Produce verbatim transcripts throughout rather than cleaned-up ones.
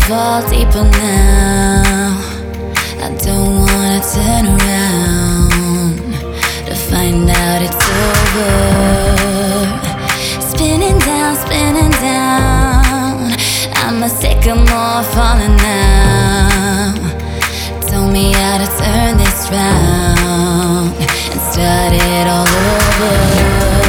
fall deeper now. I don't wanna turn around to find out it's over. Spinning down, spinning down, I'm a sycamore falling now. Told me how to turn this round and start it all over.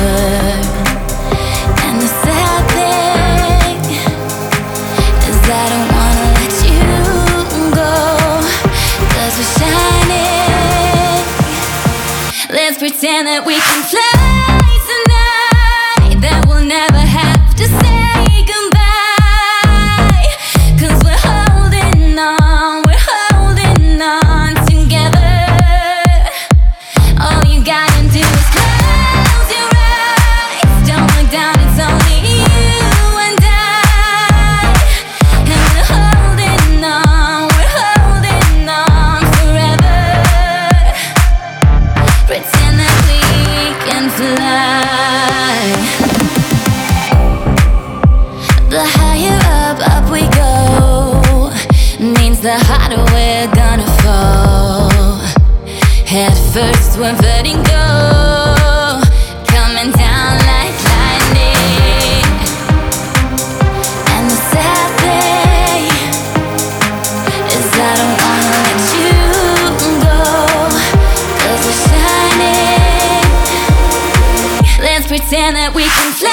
And the sad thing is I don't wanna let you go, 'cause we're shining. Let's pretend that we can fly tonight, that we'll never have to say goodbye, 'cause we're holding on, we're holding on together. All you gotta do is close your eyes, don't look down, it's only you and I. And we're holding on, we're holding on forever. Pretend that we can fly. The higher up, up we go, means the harder we're gonna fall. At first we're vertigo, coming down like lightning. And the sad thing is I don't wanna let you go, 'cause we're shining. Let's pretend that we can fly.